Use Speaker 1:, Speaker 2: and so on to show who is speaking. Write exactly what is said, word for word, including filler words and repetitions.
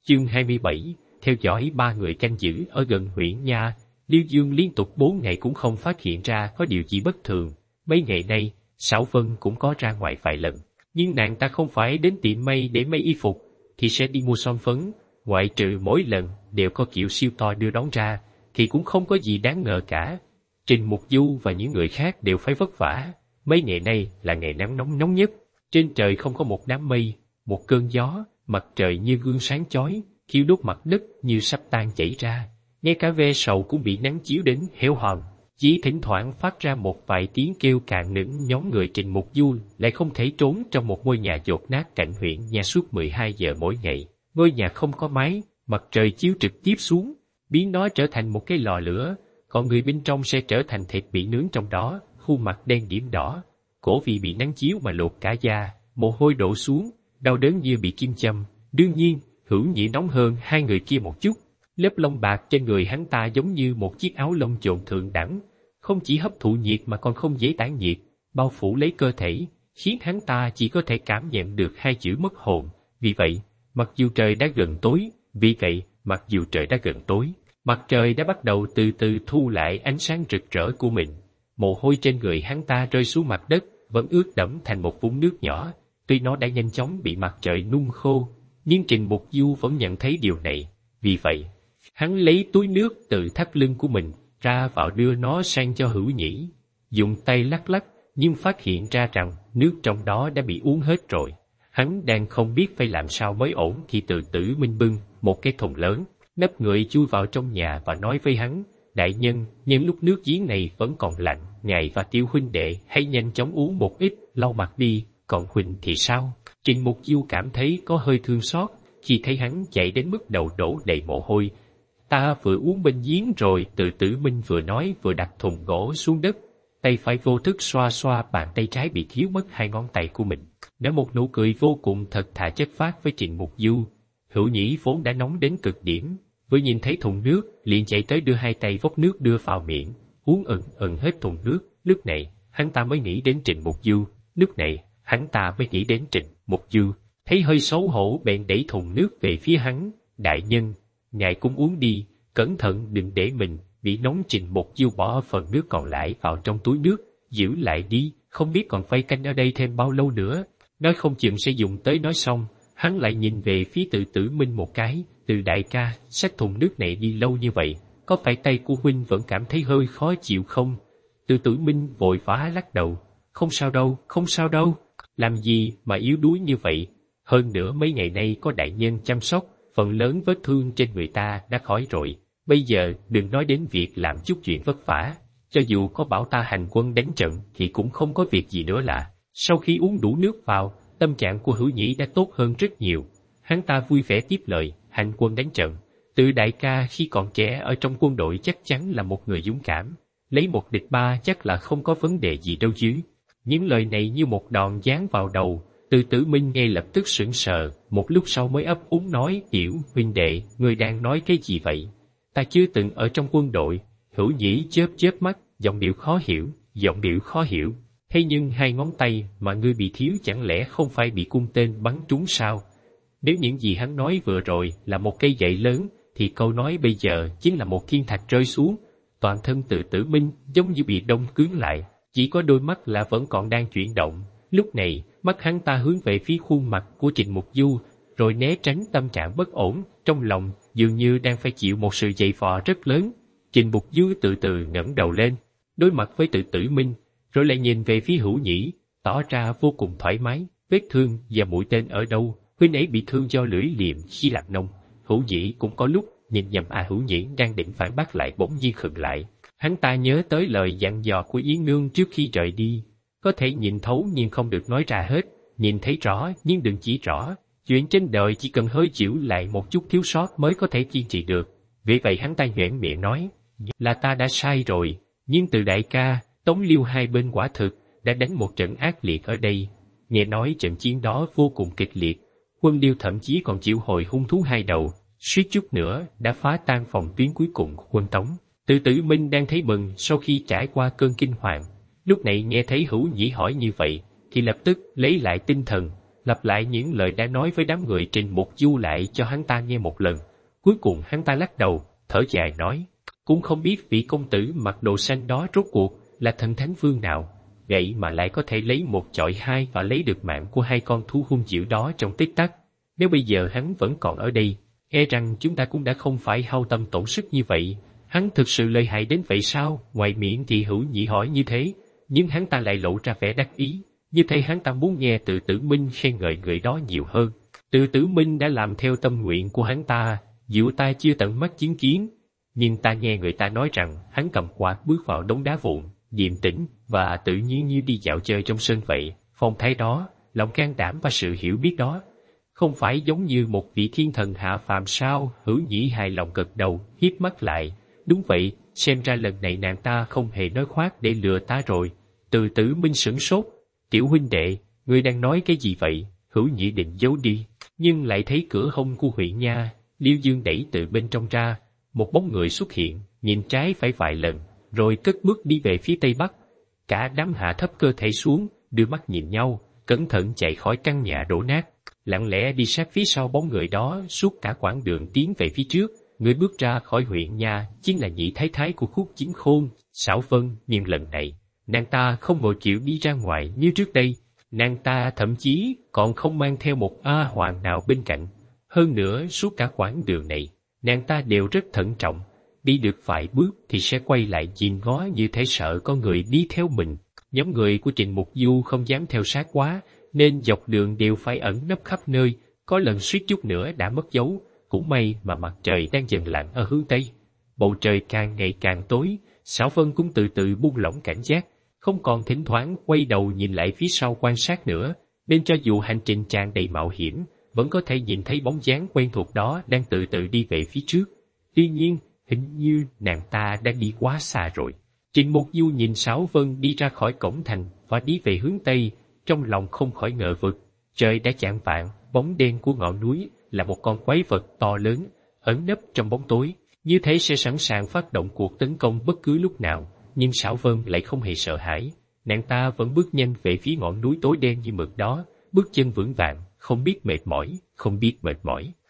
Speaker 1: Chương hai mươi bảy, theo dõi ba người canh giữ ở gần huyện Nha, Liêu Dương liên tục bốn ngày cũng không phát hiện ra có điều gì bất thường. Mấy ngày nay, Sảo Vân cũng có ra ngoài vài lần, nhưng nàng ta không phải đến tiệm may để may y phục, thì sẽ đi mua son phấn, ngoại trừ mỗi lần đều có kiểu siêu to đưa đón ra, thì cũng không có gì đáng ngờ cả. Trình Mục Du và những người khác đều phải vất vả. Mấy ngày nay là ngày nắng nóng nóng nhất, trên trời không có một đám mây, một cơn gió, mặt trời như gương sáng chói, thiêu đốt mặt đất như sắp tan chảy ra. Ngay cả ve sầu cũng bị nắng chiếu đến héo hòn, chỉ thỉnh thoảng phát ra một vài tiếng kêu cạn nửng. Nhóm người Trình Mục Du lại không thể trốn trong một ngôi nhà dột nát cạnh huyện Nha suốt mười hai giờ mỗi ngày. Ngôi nhà không có mái, mặt trời chiếu trực tiếp xuống, biến nó trở thành một cái lò lửa, còn người bên trong sẽ trở thành thịt bị nướng trong đó, khuôn mặt đen điểm đỏ, cổ vì bị nắng chiếu mà lột cả da, mồ hôi đổ xuống, đau đớn như bị kim châm. Đương nhiên, Hữu Nhĩ nóng hơn hai người kia một chút. Lớp lông bạc trên người hắn ta giống như một chiếc áo lông chồn thượng đẳng, không chỉ hấp thụ nhiệt mà còn không dễ tản nhiệt, bao phủ lấy cơ thể, khiến hắn ta chỉ có thể cảm nhận được hai chữ mất hồn. Vì vậy, mặc dù trời đã gần tối, vì vậy, mặc dù trời đã gần tối, mặt trời đã bắt đầu từ từ thu lại ánh sáng rực rỡ của mình. Mồ hôi trên người hắn ta rơi xuống mặt đất, vẫn ướt đẫm thành một vũng nước nhỏ. Tuy nó đã nhanh chóng bị mặt trời nung khô, nhưng Trình Mục Du vẫn nhận thấy điều này. Vì vậy, hắn lấy túi nước từ thắt lưng của mình ra vào đưa nó sang cho Hữu Nhĩ, dùng tay lắc lắc, nhưng phát hiện ra rằng nước trong đó đã bị uống hết rồi. Hắn đang không biết phải làm sao mới ổn thì Từ Tử Minh bưng một cái thùng lớn, nấp người chui vào trong nhà và nói với hắn: đại nhân, nhân lúc nước giếng này vẫn còn lạnh, ngài và Tiêu huynh đệ hãy nhanh chóng uống một ít, lau mặt đi. Còn huynh thì sao? Trình Mục Du cảm thấy có hơi thương xót khi thấy hắn chạy đến mức đầu đổ đầy mồ hôi. Ta vừa uống bên giếng rồi. Từ Tử Minh vừa nói vừa đặt thùng gỗ xuống đất, tay phải vô thức xoa xoa bàn tay trái bị thiếu mất hai ngón tay của mình, nở một nụ cười vô cùng thật thà chất phác với Trình Mục Du. Hữu Nhĩ vốn đã nóng đến cực điểm, vừa nhìn thấy thùng nước liền chạy tới đưa hai tay vốc nước đưa vào miệng, uống ừng ừng hết thùng nước. Lúc này hắn ta mới nghĩ đến Trình Mục Du. Lúc này hắn ta mới nghĩ đến Trình Mục Du, thấy hơi xấu hổ bèn đẩy thùng nước về phía hắn. Đại nhân, ngài cũng uống đi, cẩn thận đừng để mình bị nóng. Trình Mục Du bỏ phần nước còn lại vào trong túi nước, giữ lại đi, không biết còn phải canh ở đây thêm bao lâu nữa, nói không chừng sẽ dùng tới. Nói xong, hắn lại nhìn về phía Từ Tử Minh một cái. Từ đại ca, xách thùng nước này đi lâu như vậy, có phải tay của huynh vẫn cảm thấy hơi khó chịu không? Từ Tử Minh vội vã lắc đầu: không sao đâu, không sao đâu, làm gì mà yếu đuối như vậy. Hơn nữa mấy ngày nay có đại nhân chăm sóc, phần lớn vết thương trên người ta đã khỏi rồi. Bây giờ đừng nói đến việc làm chút chuyện vất vả, cho dù có bảo ta hành quân đánh trận thì cũng không có việc gì nữa là. Sau khi uống đủ nước vào, tâm trạng của Hữu Nhĩ đã tốt hơn rất nhiều. Hắn ta vui vẻ tiếp lời: hành quân đánh trận, Từ đại ca khi còn trẻ ở trong quân đội chắc chắn là một người dũng cảm, lấy một địch ba chắc là không có vấn đề gì đâu chứ. Những lời này như một đòn giáng vào đầu. Từ Tử Minh nghe lập tức sững sờ, một lúc sau mới ấp úng nói: tiểu huynh đệ, ngươi đang nói cái gì vậy? Ta chưa từng ở trong quân đội. Hữu Nhĩ chớp chớp mắt, giọng điệu khó hiểu, giọng điệu khó hiểu. Thế nhưng hai ngón tay mà ngươi bị thiếu chẳng lẽ không phải bị cung tên bắn trúng sao? Nếu những gì hắn nói vừa rồi là một cây gậy lớn, thì câu nói bây giờ chính là một thiên thạch rơi xuống. Toàn thân Từ Tử Minh giống như bị đông cứng lại, chỉ có đôi mắt là vẫn còn đang chuyển động. Lúc này, mắt hắn ta hướng về phía khuôn mặt của Trình Mục Du, rồi né tránh tâm trạng bất ổn, trong lòng dường như đang phải chịu một sự dày vò rất lớn. Trình Mục Du từ từ ngẩng đầu lên, đối mặt với Từ Tử Minh, rồi lại nhìn về phía Hữu Nhĩ, tỏ ra vô cùng thoải mái. Vết thương và mũi tên ở đâu? Huynh ấy bị thương do lưỡi liềm khi làm nông. Hữu Nhĩ cũng có lúc nhìn nhầm. À, Hữu Nhĩ đang định phản bác lại bỗng nhiên khựng lại. Hắn ta nhớ tới lời dặn dò của Yến Nương trước khi rời đi: có thể nhìn thấu nhưng không được nói ra hết, nhìn thấy rõ nhưng đừng chỉ rõ. Chuyện trên đời chỉ cần hơi chịu lại một chút thiếu sót mới có thể kiên trì được. Vì vậy hắn ta nhoẻn miệng nói: là ta đã sai rồi, nhưng Từ đại ca, Tống Liêu hai bên quả thực đã đánh một trận ác liệt ở đây. Nghe nói trận chiến đó vô cùng kịch liệt, quân Liêu thậm chí còn chịu hồi hung thú hai đầu, suýt chút nữa đã phá tan phòng tuyến cuối cùng của quân Tống. Từ Tử Minh đang thấy mừng sau khi trải qua cơn kinh hoàng, lúc này nghe thấy Hữu Nhĩ hỏi như vậy thì lập tức lấy lại tinh thần. lặp lại những lời đã nói với đám người Trình Mục Du lại cho hắn ta nghe một lần. Cuối cùng hắn ta lắc đầu, thở dài nói, cũng không biết vị công tử mặc đồ xanh đó rốt cuộc là thần thánh vương nào, vậy mà lại có thể lấy một chọi hai và lấy được mạng của hai con thú hung dữ đó trong tích tắc. Nếu bây giờ hắn vẫn còn ở đây, e rằng chúng ta cũng đã không phải hao tâm tổn sức như vậy. Hắn thực sự lợi hại đến vậy sao? Ngoài miệng thì Hữu Nhĩ hỏi như thế, nhưng hắn ta lại lộ ra vẻ đắc ý, như thế hắn ta muốn nghe Từ Tử Minh khen ngợi người đó nhiều hơn. Từ Tử Minh đã làm theo tâm nguyện của hắn ta, dẫu ta chưa tận mắt chứng kiến, nhưng ta nghe người ta nói rằng hắn cầm quạt bước vào đống đá vụn, điềm tĩnh và tự nhiên như đi dạo chơi trong sân vậy. Phong thái đó, lòng can đảm và sự hiểu biết đó, không phải giống như một vị thiên thần hạ phàm sao? Hữu Nhĩ hài lòng gật đầu, híp mắt lại. Đúng vậy, xem ra lần này nàng ta không hề nói khoác để lừa ta rồi. Từ Tử Minh sửng sốt. Tiểu huynh đệ, ngươi đang nói cái gì vậy? Hữu Nhĩ định giấu đi, nhưng lại thấy cửa hông của huyện nha, Liêu Dương đẩy từ bên trong ra, một bóng người xuất hiện, nhìn trái phải vài lần, rồi cất bước đi về phía tây bắc. Cả đám hạ thấp cơ thể xuống, đưa mắt nhìn nhau, cẩn thận chạy khỏi căn nhà đổ nát, lặng lẽ đi sát phía sau bóng người đó suốt cả quãng đường tiến về phía trước. Người bước ra khỏi huyện nha chính là nhị thái thái của Khúc Chiến Khôn, Sảo Vân, nhưng lần này nàng ta không vội chịu đi ra ngoài như trước đây. Nàng ta thậm chí còn không mang theo một A Hoàng nào bên cạnh. Hơn nữa, suốt cả quãng đường này, nàng ta đều rất thận trọng, đi được vài bước thì sẽ quay lại nhìn ngó như thể sợ có người đi theo mình. Nhóm người của Trình Mục Du không dám theo sát quá, nên dọc đường đều phải ẩn nấp khắp nơi, có lần suýt chút nữa đã mất dấu. Cũng may mà mặt trời đang dần lặn ở hướng Tây. Bầu trời càng ngày càng tối, Sảo Vân cũng từ từ buông lỏng cảnh giác, không còn thỉnh thoảng quay đầu nhìn lại phía sau quan sát nữa, nên cho dù hành trình tràn đầy mạo hiểm, vẫn có thể nhìn thấy bóng dáng quen thuộc đó đang từ từ đi về phía trước. Tuy nhiên, hình như nàng ta đã đi quá xa rồi. Trình Mục Du nhìn Sảo Vân đi ra khỏi cổng thành và đi về hướng Tây, trong lòng không khỏi ngờ vực. Trời đã chạng vạng, bóng đen của ngọn núi là một con quái vật to lớn, ẩn nấp trong bóng tối, như thế sẽ sẵn sàng phát động cuộc tấn công bất cứ lúc nào. Nhưng Sảo Vân lại không hề sợ hãi, nàng ta vẫn bước nhanh về phía ngọn núi tối đen như mực đó, bước chân vững vàng, không biết mệt mỏi, không biết mệt mỏi.